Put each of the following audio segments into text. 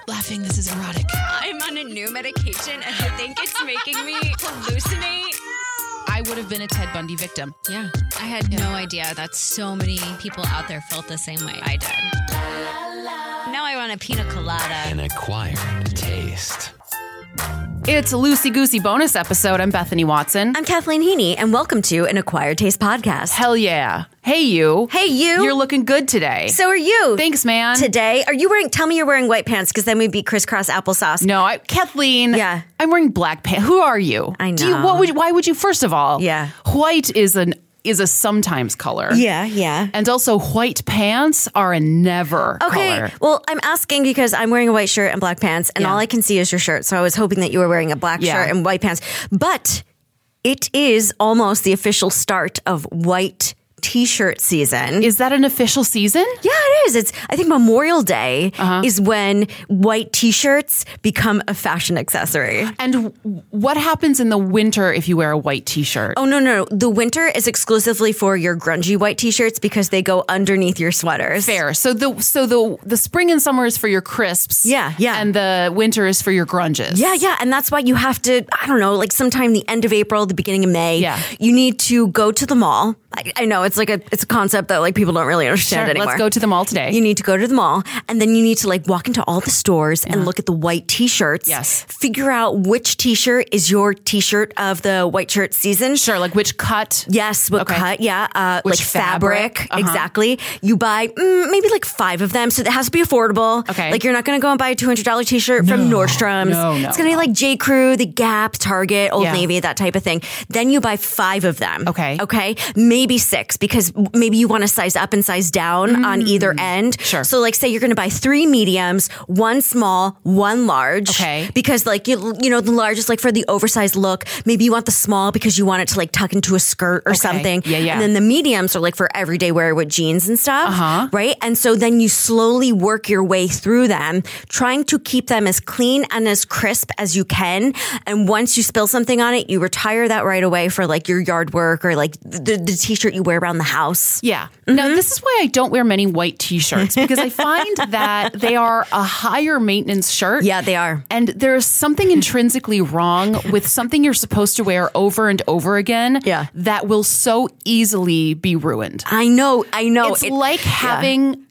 laughing. This is erotic. I'm on a new medication and I think it's making me hallucinate. I would have been a Ted Bundy victim. Yeah. I had no idea that so many people out there felt the same way I did. Now I want a pina colada. An acquired taste. It's a loosey-goosey bonus episode. I'm Bethany Watson. I'm Kathleen Heaney, and welcome to an Acquired Taste podcast. Hell yeah. Hey, you. Hey, you. You're looking good today. So are you. Thanks, man. Today, are you wearing, tell me you're wearing white pants, because then we'd be crisscross applesauce. No, Kathleen. Yeah. I'm wearing black pants. Who are you? I know. Why would you, first of all, Yeah. white is a sometimes color. Yeah. And also white pants are a never Okay, color. well, I'm asking because I'm wearing a white shirt and black pants, and Yeah. all I can see is your shirt, so I was hoping that you were wearing a black Yeah. shirt and white pants. But it is almost the official start of white T-shirt season. Is that an official season? Yeah, it is. I think Memorial Day is when white T-shirts become a fashion accessory. And what happens in the winter if you wear a white T-shirt? Oh, no. The winter is exclusively for your grungy white T-shirts because they go underneath your sweaters. Fair. So the spring and summer is for your crisps. Yeah. And the winter is for your grunges. Yeah. And that's why you have to, I don't know, like sometime the end of April, the beginning of May, Yeah. you need to go to the mall. I know it's like it's a concept that like people don't really understand Sure, anymore. let's go to the mall today. You need to go to the mall, and then you need to like walk into all the stores and look at the white T-shirts. Yes. Figure out which T-shirt is your T-shirt of the white shirt season. Sure, like which cut? Yes, what Okay. cut? Yeah, Which like fabric. fabric? Exactly. You buy maybe like 5 of them, so it has to be affordable. Okay. Like you're not going to go and buy a $200 T-shirt from Nordstrom's. No. It's going to be like J. Crew, The Gap, Target, Old Yeah. Navy, that type of thing. Then you buy 5 of them. Okay. Maybe 6 because maybe you want to size up and size down on either end. Sure. So like say you're going to buy 3 mediums, 1 small, 1 large. Okay. Because like you know the large is like for the oversized look. Maybe you want the small because you want it to like tuck into a skirt or something. Yeah. And then the mediums are like for everyday wear with jeans and stuff. Right? And so then you slowly work your way through them, trying to keep them as clean and as crisp as you can. And once you spill something on it, you retire that right away for like your yard work or like the T-shirt you wear around the house. Yeah. Now, this is why I don't wear many white T-shirts, because I find that they are a higher maintenance shirt. Yeah, they are. And there's something intrinsically wrong with something you're supposed to wear over and over again that will so easily be ruined. I know. It's like having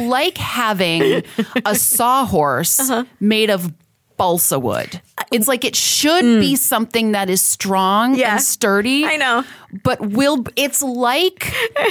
a sawhorse made of balsa wood. It's like it should be something that is strong and sturdy. I know. But it's like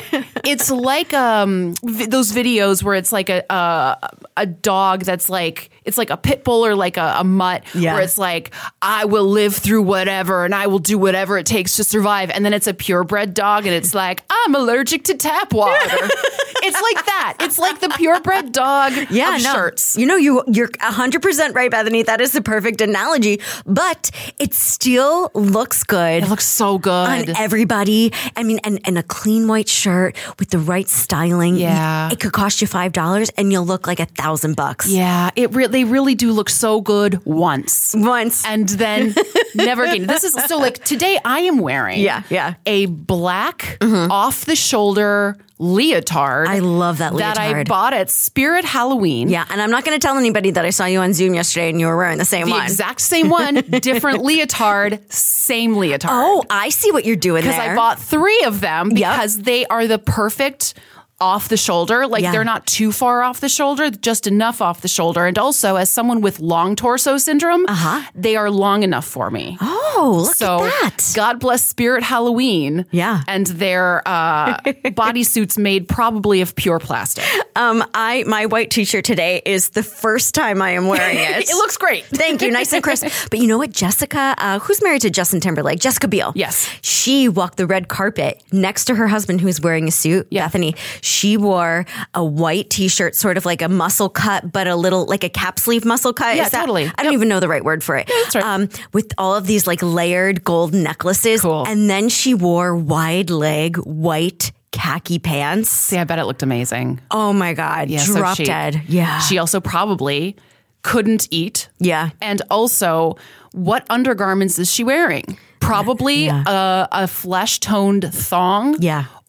those videos where it's like a dog that's like, it's like a pit bull or like a mutt where it's like, I will live through whatever and I will do whatever it takes to survive. And then it's a purebred dog and it's like, I'm allergic to tap water. It's like that. It's like the purebred dog of shirts. You know, you're 100% right, Bethany. That is the perfect analogy. But it still looks good. It looks so good on everybody. I mean, and a clean white shirt with the right styling. Yeah. It could cost you $5 and you'll look like $1,000. Yeah, they really do look so good once. And then never again. This is so like today I am wearing a black off the shoulder leotard. I love that leotard. That I bought at Spirit Halloween. Yeah, and I'm not going to tell anybody that I saw you on Zoom yesterday and you were wearing the same one. The exact same one, different leotard, same leotard. Oh, I see what you're doing there. Because I bought 3 of them because they are the perfect off the shoulder. Like they're not too far off the shoulder, just enough off the shoulder. And also as someone with long torso syndrome, they are long enough for me. Oh, look at that. God bless Spirit Halloween. Yeah. And their bodysuits made probably of pure plastic. My white T-shirt today is the first time I am wearing it. It looks great. Thank you. Nice and crisp. But you know what? Jessica, who's married to Justin Timberlake? Jessica Biel. Yes. She walked the red carpet next to her husband who's wearing a suit. Bethany. She wore a white T-shirt, sort of like a muscle cut, but a little like a cap sleeve muscle cut. Yeah, totally. I don't even know the right word for it. Yeah, that's right. With all of these like layered gold necklaces. Cool. And then she wore wide leg white khaki pants. See, I bet it looked amazing. Oh my God. Yeah, Drop so dead. Yeah. She also probably couldn't eat. Yeah. And also, what undergarments is she wearing? Probably a flesh-toned thong. Yeah.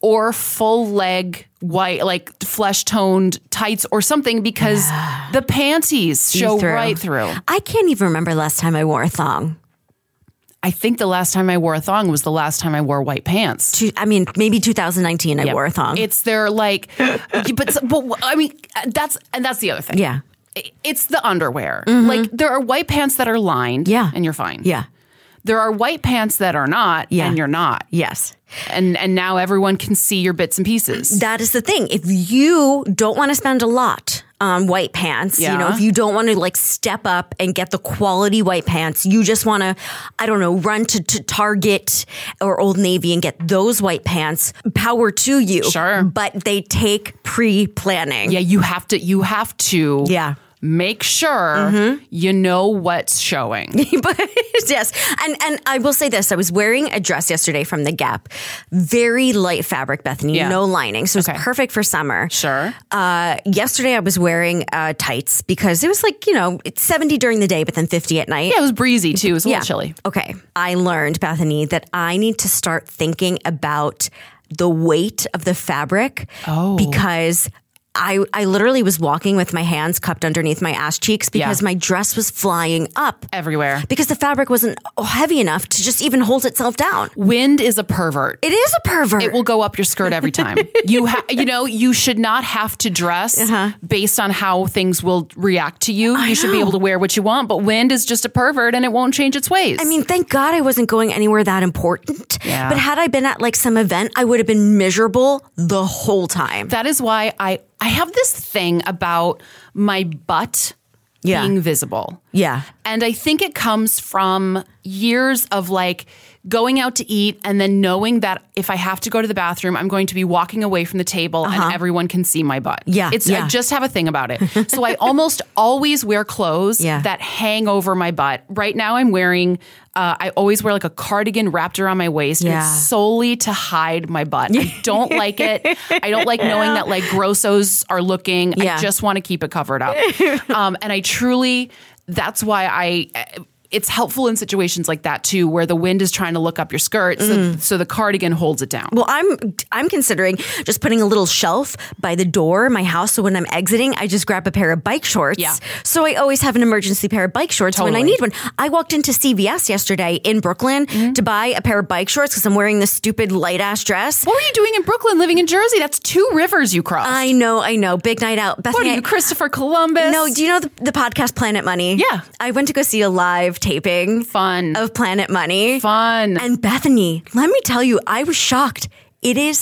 or full leg white, like flesh toned tights or something, because the panties show right through. I can't even remember last time I wore a thong. I think the last time I wore a thong was the last time I wore white pants. Maybe 2019 I wore a thong. It's their like, but I mean, that's the other thing. Yeah. It's the underwear. Like there are white pants that are lined and you're fine. Yeah. There are white pants that are not and you're not. Yes. And now everyone can see your bits and pieces. That is the thing. If you don't want to spend a lot on white pants, if you don't want to like step up and get the quality white pants, you just want to, run to Target or Old Navy and get those white pants, power to you. Sure. But they take pre-planning. Yeah, you have to. Yeah. Make sure you know what's showing. Yes. And I will say this. I was wearing a dress yesterday from The Gap. Very light fabric, Bethany. No lining. So it's perfect for summer. Sure. Yesterday I was wearing tights because it was like, it's 70 during the day, but then 50 at night. Yeah, it was breezy too. It was a little chilly. Okay. I learned, Bethany, that I need to start thinking about the weight of the fabric. Because I literally was walking with my hands cupped underneath my ass cheeks because my dress was flying up everywhere because the fabric wasn't heavy enough to just even hold itself down. Wind is a pervert. It is a pervert. It will go up your skirt every time. You should not have to dress based on how things will react to you. You should be able to wear what you want, but wind is just a pervert and it won't change its ways. I mean, thank God I wasn't going anywhere that important. Yeah. But had I been at like some event, I would have been miserable the whole time. That is why I have this thing about my butt being visible. Yeah. And I think it comes from years of like going out to eat and then knowing that if I have to go to the bathroom, I'm going to be walking away from the table and everyone can see my butt. Yeah. I just have a thing about it. So I almost always wear clothes that hang over my butt. Right now I'm wearing, I always wear like a cardigan wrapped around my waist. Yeah. It's solely to hide my butt. I don't like it. I don't like knowing that like grossos are looking. I just want to keep it covered up. And I truly, that's why it's helpful in situations like that too, where the wind is trying to look up your skirt, so the cardigan holds it down. Well, I'm considering just putting a little shelf by the door of my house, so when I'm exiting, I just grab a pair of bike shorts. Yeah. So I always have an emergency pair of bike shorts when I need one. I walked into CVS yesterday in Brooklyn to buy a pair of bike shorts because I'm wearing this stupid light ass dress. What were you doing in Brooklyn, living in Jersey? That's 2 rivers you crossed. I know. Big night out. Bethany, what are you, Christopher Columbus? No. Do you know the podcast Planet Money? Yeah. I went to go see a live taping of Planet Money. Fun. And Bethany, let me tell you, I was shocked. It is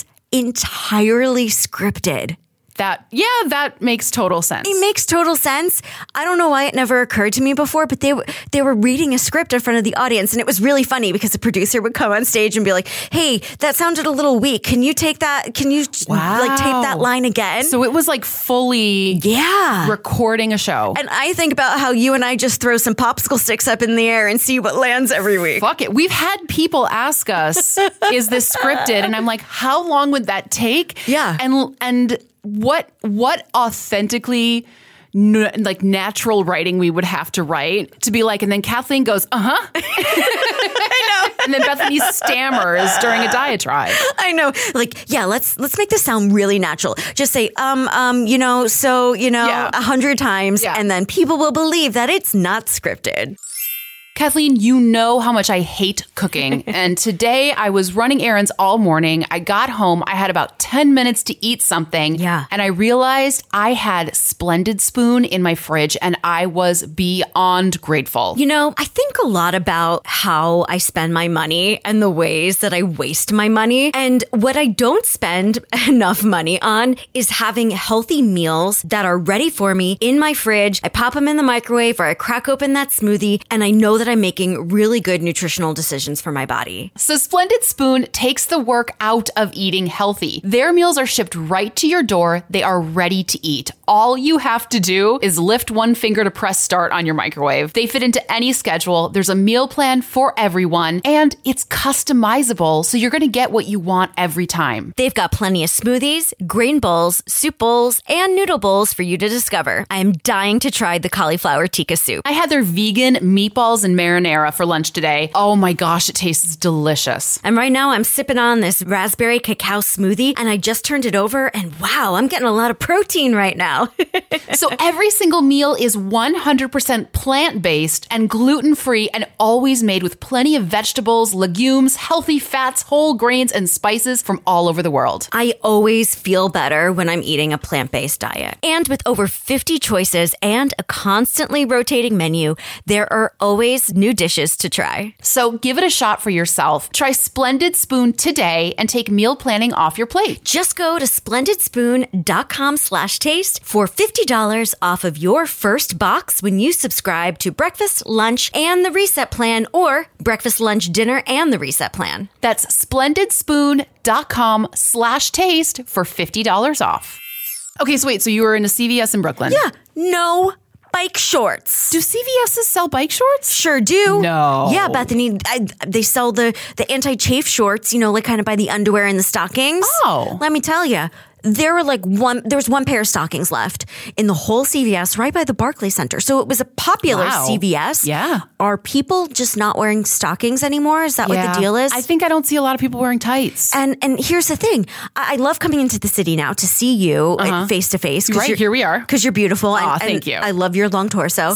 entirely scripted. That makes total sense. It makes total sense. I don't know why it never occurred to me before, but they were reading a script in front of the audience, and it was really funny because the producer would come on stage and be like, "Hey, that sounded a little weak. Can you take that? Can you like tape that line again?" So it was like fully recording a show. And I think about how you and I just throw some popsicle sticks up in the air and see what lands every week. Fuck it. We've had people ask us, "Is this scripted?" And I'm like, "How long would that take?" Yeah. And what authentically like natural writing we would have to write to be like, and then Kathleen goes, I know. And then Bethany stammers during a diatribe. I know. Like, yeah, let's make this sound really natural. Just say, 100 times, and then people will believe that it's not scripted. Kathleen, you know how much I hate cooking. And today I was running errands all morning. I got home. I had about 10 minutes to eat something. Yeah. And I realized I had Splendid Spoon in my fridge and I was beyond grateful. You know, I think a lot about how I spend my money and the ways that I waste my money. And what I don't spend enough money on is having healthy meals that are ready for me in my fridge. I pop them in the microwave or I crack open that smoothie and I know that I'm making really good nutritional decisions for my body. So Splendid Spoon takes the work out of eating healthy. Their meals are shipped right to your door. They are ready to eat. All you have to do is lift one finger to press start on your microwave. They fit into any schedule. There's a meal plan for everyone, and it's customizable, so you're going to get what you want every time. They've got plenty of smoothies, grain bowls, soup bowls, and noodle bowls for you to discover. I am dying to try the cauliflower tikka soup. I had their vegan meatballs and spoon marinara for lunch today. Oh my gosh, it tastes delicious. And right now I'm sipping on this raspberry cacao smoothie, and I just turned it over, and wow, I'm getting a lot of protein right now. So every single meal is 100% plant-based and gluten-free and always made with plenty of vegetables, legumes, healthy fats, whole grains, and spices from all over the world. I always feel better when I'm eating a plant-based diet. And with over 50 choices and a constantly rotating menu, there are always new dishes to try. So give it a shot for yourself. Try Splendid Spoon today and take meal planning off your plate. Just go to splendidspoon.com/taste for $50 off of your first box when you subscribe to breakfast, lunch, and the reset plan, or breakfast, lunch, dinner, and the reset plan. That's splendidspoon.com/taste for $50 off. Okay, so wait, so you were in a CVS in Brooklyn? Yeah, no bike shorts. Do CVS's sell bike shorts? Sure do. No. Yeah, Bethany, they sell the anti-chafe shorts, like kind of by the underwear and the stockings. Oh. Let me tell you. There was one pair of stockings left in the whole CVS right by the Barclays Center. So it was a popular CVS. Yeah. Are people just not wearing stockings anymore? Is that what the deal is? I think I don't see a lot of people wearing tights. And here's the thing. I love coming into the city now to see you face to face. Right, here we are. Because you're beautiful. Thank you. I love your long torso.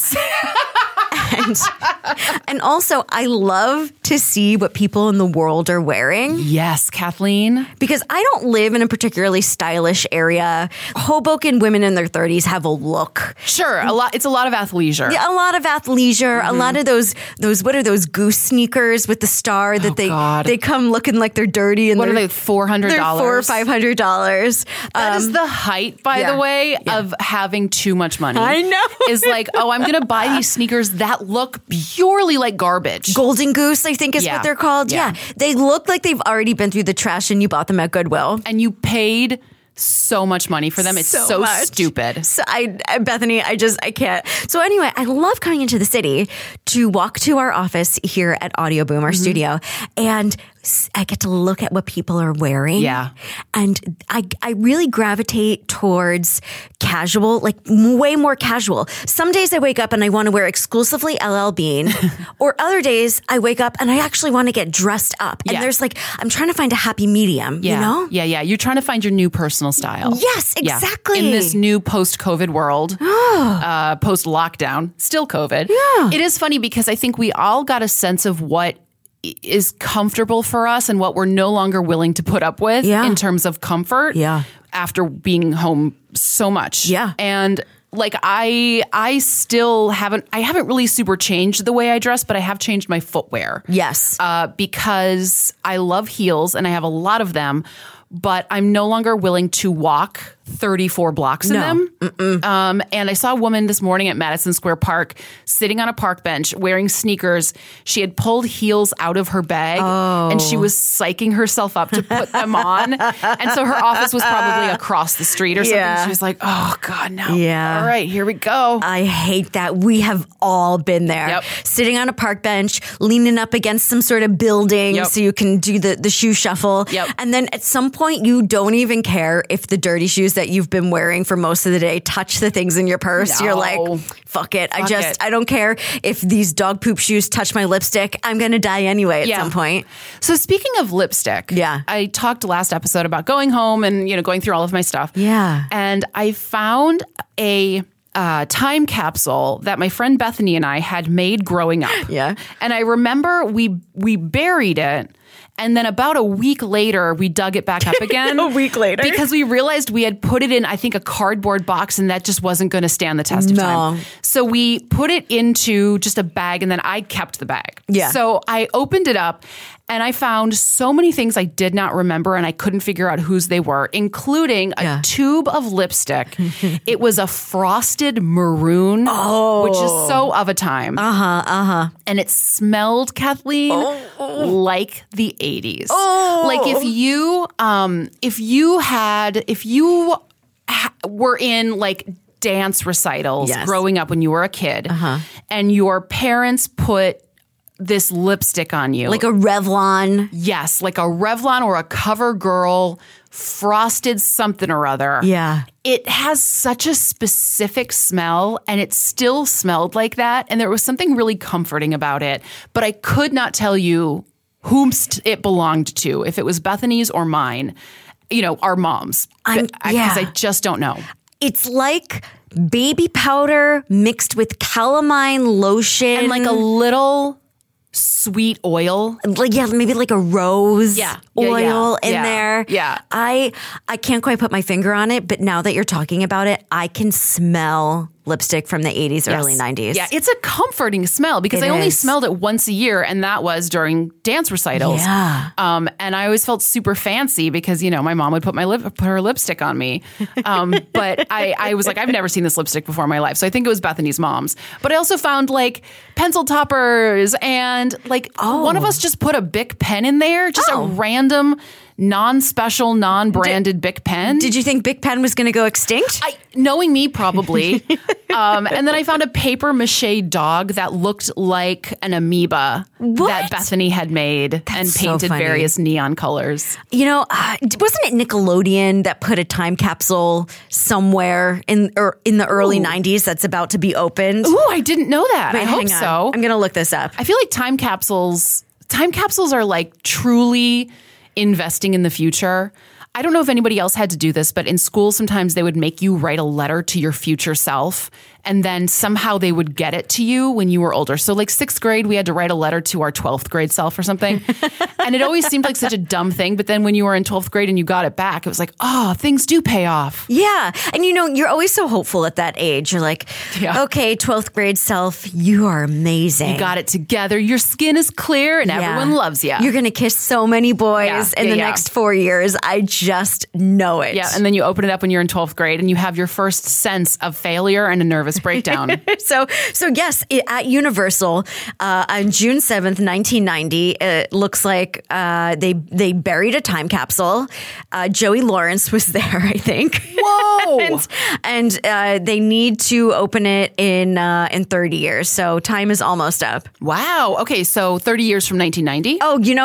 And also, I love to see what people in the world are wearing. Yes, Kathleen. Because I don't live in a particularly stylish area. Hoboken women in their 30s have a look. Sure, it's a lot of athleisure. Yeah, a lot of athleisure. A lot of those what are those goose sneakers with the star that they come looking like they're dirty, and what are they, $400? They're $400 or $500. That is the height, by the way, of having too much money. I know. Is like, I'm going to buy these sneakers that look purely like garbage. Golden Goose, I think is what they're called. Yeah. They look like they've already been through the trash and you bought them at Goodwill. And you paid so much money for them. It's so stupid. So Bethany, I can't. So anyway, I love coming into the city to walk to our office here at Audio Boom, our studio, and I get to look at what people are wearing. Yeah. And I really gravitate towards casual, like way more casual. Some days I wake up and I want to wear exclusively LL Bean, or other days I wake up and I actually want to get dressed up. And there's I'm trying to find a happy medium, you know? Yeah. You're trying to find your new personal style. Yes, exactly. In this new post-COVID world, post-lockdown, still COVID. Yeah. It is funny because I think we all got a sense of what is comfortable for us and what we're no longer willing to put up with in terms of comfort after being home so much. Yeah. And I still haven't really super changed the way I dress, but I have changed my footwear. Yes. Because I love heels and I have a lot of them, but I'm no longer willing to walk 34 blocks in them. And I saw a woman this morning at Madison Square Park sitting on a park bench wearing sneakers. She had pulled heels out of her bag and she was psyching herself up to put them on. And so her office was probably across the street or something. Yeah. She was like, oh God, no. Yeah. All right, here we go. I hate that. We have all been there. Yep. Sitting on a park bench, leaning up against some sort of building so you can do the shoe shuffle. Yep. And then at some point, you don't even care if the dirty shoes that you've been wearing for most of the day touch the things in your purse. No. You're like, fuck it. I don't care if these dog poop shoes touch my lipstick. I'm going to die anyway at some point. So speaking of lipstick, I talked last episode about going home and, going through all of my stuff. Yeah. And I found a time capsule that my friend Bethany and I had made growing up. Yeah. And I remember we buried it. And then about a week later, we dug it back up again. A week later? Because we realized we had put it in, I think, a cardboard box, and that just wasn't going to stand the test of time. So we put it into just a bag, and then I kept the bag. Yeah. So I opened it up, and I found so many things I did not remember, and I couldn't figure out whose they were, including a tube of lipstick. It was a frosted maroon, which is so of a time. And it smelled, Kathleen, like the 80s. Like if you were in like dance recitals growing up when you were a kid, and your parents put this lipstick on you. Like a Revlon. Yes, like a Revlon or a CoverGirl frosted something or other. Yeah. It has such a specific smell, and it still smelled like that. And there was something really comforting about it. But I could not tell you whom it belonged to, if it was Bethany's or mine, our mom's. Because I just don't know. It's like baby powder mixed with calamine lotion. And like a little sweet oil. Maybe like a rose oil in there. Yeah. I can't quite put my finger on it, but now that you're talking about it, I can smell lipstick from the 80s, early 90s. Yeah, it's a comforting smell because I only smelled it once a year, and that was during dance recitals. Yeah. And I always felt super fancy because, my mom would put her lipstick on me. But I was like, I've never seen this lipstick before in my life. So I think it was Bethany's mom's. But I also found like pencil toppers and one of us just put a Bic pen in there, just a random non-special, non-branded Bic pen. Did you think Bic pen was going to go extinct? Knowing me, probably. And then I found a paper mache dog that looked like an amoeba that Bethany had made and painted various neon colors. Wasn't it Nickelodeon that put a time capsule somewhere in the early 90s that's about to be opened? Ooh, I didn't know that. Wait, I hope so. I'm going to look this up. I feel like time capsules are like truly investing in the future. I don't know if anybody else had to do this, but in school, sometimes they would make you write a letter to your future self, and then somehow they would get it to you when you were older. So like 6th grade, we had to write a letter to our 12th grade self or something. And it always seemed like such a dumb thing. But then when you were in 12th grade and you got it back, it was like, oh, things do pay off. Yeah. And you're always so hopeful at that age. You're like, okay, 12th grade self, you are amazing. You got it together. Your skin is clear and everyone loves you. You're going to kiss so many boys in the next 4 years. I just know it. Yeah. And then you open it up when you're in 12th grade and you have your first sense of failure and a nervous breakdown. So yes, at Universal on June 7th, 1990, it looks like they buried a time capsule. Joey Lawrence was there, I think. Whoa! and they need to open it in 30 years. So time is almost up. Wow. Okay, so 30 years from 1990. Oh, you know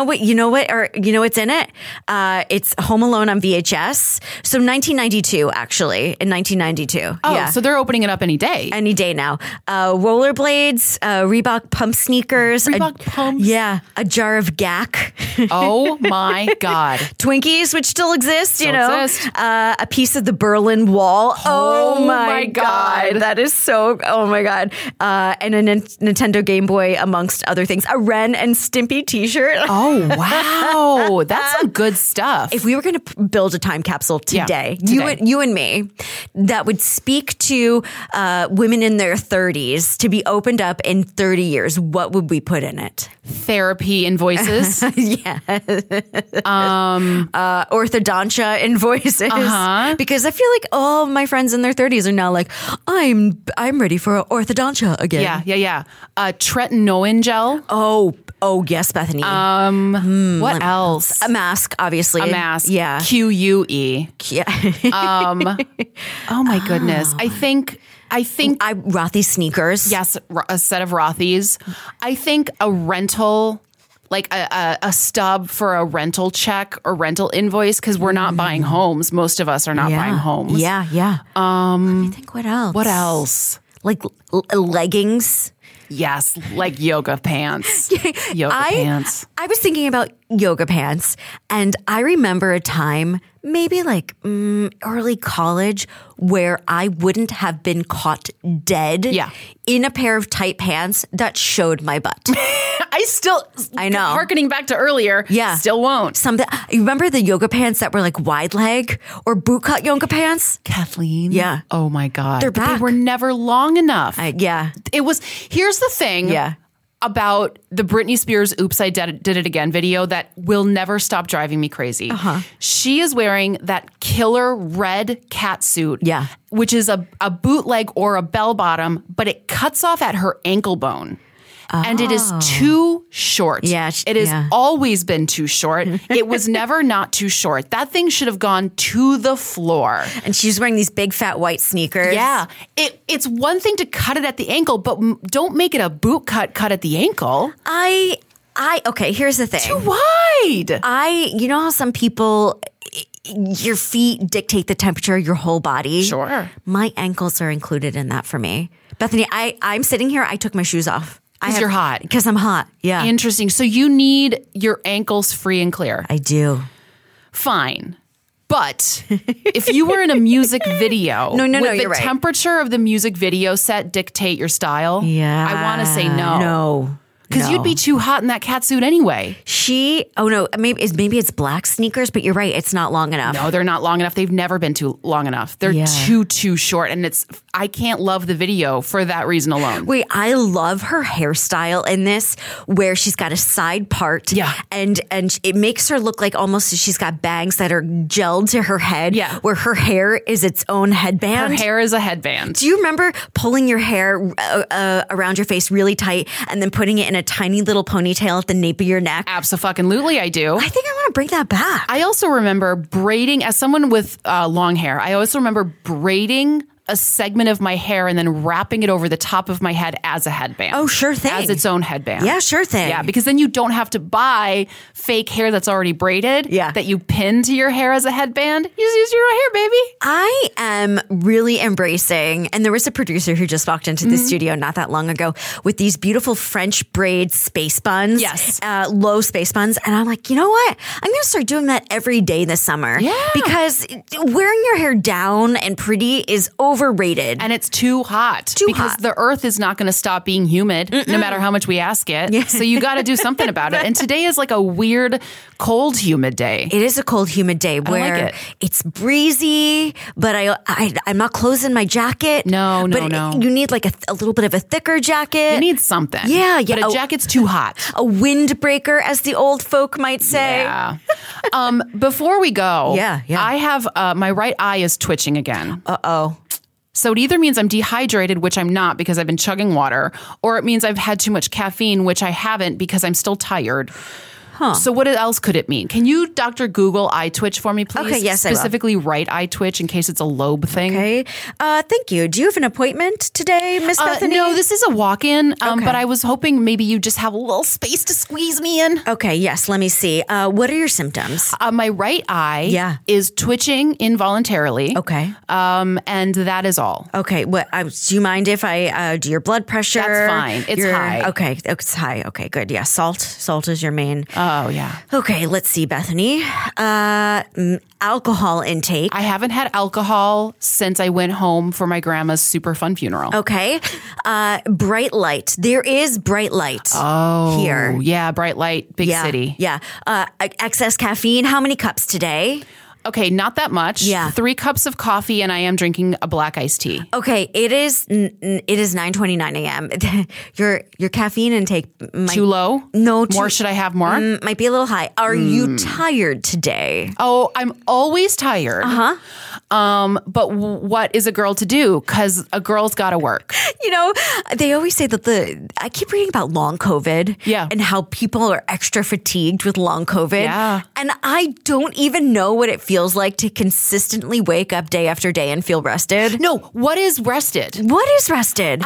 what's in it? It's Home Alone on VHS. So 1992, actually, in 1992. Oh, yeah. So they're opening it up any day. Any day now. Rollerblades, Reebok pump sneakers. Reebok pumps? Yeah. A jar of GAC. Oh my God. Twinkies, which still exist, Exist. A piece of the Berlin Wall. Oh my God. That is so, oh my God. And a Nintendo Game Boy, amongst other things. A Ren and Stimpy t-shirt. Oh, wow. That's some good stuff. If we were going to build a time capsule today, you and me, that would speak to women in their 30s to be opened up in 30 years, what would we put in it? Therapy invoices. Yeah. Orthodontia invoices. Because I feel like all my friends in their 30s are now like, I'm ready for orthodontia again. Yeah. Tretinoin gel. Oh, yes, Bethany. What else? A mask, obviously. A mask. Yeah. QUE. Yeah. Oh my goodness. I think Rothy's sneakers. Yes, a set of Rothy's. I think a rental, like a stub for a rental check or rental invoice, because we're not buying homes. Most of us are not buying homes. Yeah. Let me think. What else? What else? Like leggings. Yes, like yoga pants. Pants. I was thinking about yoga pants, and I remember a time, maybe like early college, where I wouldn't have been caught dead in a pair of tight pants that showed my butt. I know. Harkening back to earlier, still won't. You remember the yoga pants that were like wide leg or boot cut yoga pants? Kathleen? Yeah. Oh my God. They're back. They were never long enough. Here's the thing about the Britney Spears Oops, I Did It Again video that will never stop driving me crazy. She is wearing that killer red catsuit, which is a bootleg or a bell bottom, but it cuts off at her ankle bone. And it is too short. Yeah, it has always been too short. It was never not too short. That thing should have gone to the floor. And she's wearing these big fat white sneakers. Yeah. It's one thing to cut it at the ankle, but don't make it a boot cut at the ankle. Okay, here's the thing. Too wide. You know how some people, your feet dictate the temperature of your whole body. Sure. My ankles are included in that for me. Bethany, I'm sitting here. I took my shoes off. Because you're hot. Because I'm hot. Yeah. Interesting. So you need your ankles free and clear. I do. Fine. But if you were in a music video, would the right. temperature of the music video set dictate your style? Yeah. I want to say no. No. Because you'd be too hot in that catsuit anyway. Maybe it's black sneakers, but you're right. It's not long enough. No, they're not long enough. They've never been too long enough. They're too short. And I can't love the video for that reason alone. Wait, I love her hairstyle in this where she's got a side part. Yeah. And it makes her look like almost she's got bangs that are gelled to her head. Yeah. Where her hair is its own headband. Her hair is a headband. Do you remember pulling your hair around your face really tight and then putting it in a tiny little ponytail at the nape of your neck? Abso-fucking-lutely, I do. I think I want to bring that back. I also remember braiding, as someone with long hair, I also remember braiding a segment of my hair and then wrapping it over the top of my head as a headband. Oh, sure thing. As its own headband. Yeah, sure thing. Yeah, because then you don't have to buy fake hair that's already braided that you pin to your hair as a headband. You just use your own hair, baby. I am really embracing, and there was a producer who just walked into the studio not that long ago with these beautiful French braid space buns. Yes. Low space buns. And I'm like, you know what? I'm going to start doing that every day this summer. Yeah. Because wearing your hair down and pretty is overrated. And it's too hot. Because the earth is not going to stop being humid no matter how much we ask it. Yeah. So you got to do something about it. And today is like a weird, cold, humid day. It is a cold, humid day where it's breezy, but I'm not closing my jacket. No. You need like a little bit of a thicker jacket. You need something. Yeah. But a jacket's too hot. A windbreaker, as the old folk might say. Yeah. Before we go, Yeah. I have my right eye is twitching again. Uh-oh. So it either means I'm dehydrated, which I'm not because I've been chugging water, or it means I've had too much caffeine, which I haven't because I'm still tired. Huh. So what else could it mean? Can you, Dr. Google eye twitch for me, please? Okay, yes, specifically right eye twitch in case it's a lobe thing. Okay. Thank you. Do you have an appointment today, Miss Bethany? No, this is a walk-in, but I was hoping maybe you just have a little space to squeeze me in. Okay, yes. Let me see. What are your symptoms? My right eye is twitching involuntarily. Okay. And that is all. Okay. Do you mind if I do your blood pressure? That's fine. It's high. Okay. It's high. Okay, good. Yeah. Salt is your main. Oh, yeah. Okay, let's see, Bethany. Alcohol intake. I haven't had alcohol since I went home for my grandma's super fun funeral. Okay. Bright light. There is bright light here. Yeah, bright light, big city. Yeah. Excess caffeine. How many cups today? Okay, not that much. Yeah. 3 cups of coffee, and I am drinking a black iced tea. Okay, it is 9:29 a.m. Your caffeine intake might, too low? No, more. Should I have more? Might be a little high. Are you tired today? Oh, I'm always tired. But what is a girl to do? Because a girl's got to work. You know, they always say that I keep reading about long COVID. Yeah. And how people are extra fatigued with long COVID. Yeah. And I don't even know what it feels like to consistently wake up day after day and feel rested. No, what is rested? What is rested?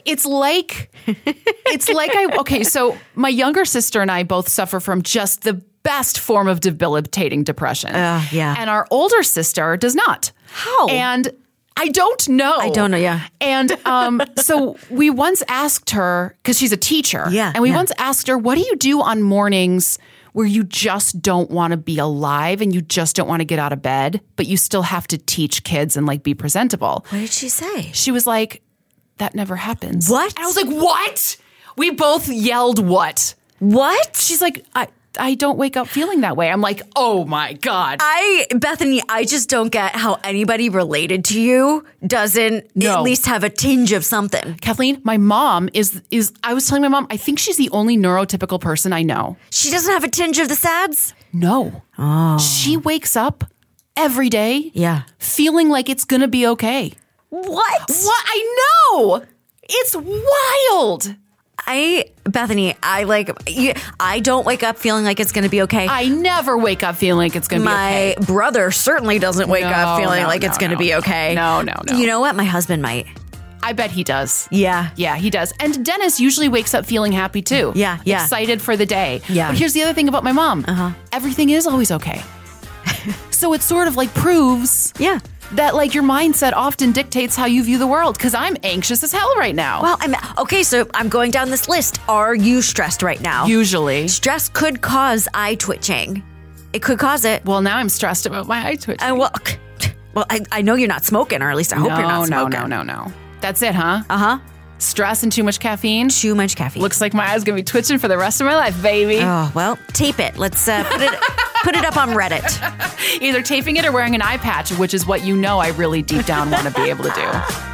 Okay, so my younger sister and I both suffer from just the best form of debilitating depression. Yeah. And our older sister does not. How? And I don't know. Yeah. And so we once asked her, because she's a teacher. Yeah. And we once asked her, what do you do on mornings where you just don't want to be alive and you just don't want to get out of bed, but you still have to teach kids and like be presentable? What did she say? She was like, that never happens. What? And I was like, what? We both yelled, what? What? She's like, I don't wake up feeling that way. I'm like, oh my God. Bethany, I just don't get how anybody related to you doesn't at least have a tinge of something. Kathleen, my mom is I was telling my mom, I think she's the only neurotypical person I know. She doesn't have a tinge of the sads? No. Oh. She wakes up every day feeling like it's going to be okay. What? I know. It's wild. Bethany, I don't wake up feeling like it's going to be okay. I never wake up feeling like it's going to be okay. My brother certainly doesn't wake up feeling like it's going to be okay. No. You know what? My husband might. I bet he does. Yeah. Yeah, he does. And Dennis usually wakes up feeling happy too. Yeah. Excited for the day. Yeah. But here's the other thing about my mom. Everything is always okay. So it sort of like proves that like your mindset often dictates how you view the world, because I'm anxious as hell right now. Well, so I'm going down this list. Are you stressed right now? Usually. Stress could cause eye twitching. It could cause it. Well, now I'm stressed about my eye twitching. Well, I know you're not smoking, or at least I hope you're not smoking. No. That's it, huh? Uh-huh. Stress and too much caffeine? Too much caffeine. Looks like my eye's going to be twitching for the rest of my life, baby. Oh, well, tape it. Let's put it up on Reddit. Either taping it or wearing an eye patch, which is what you know I really deep down want to be able to do.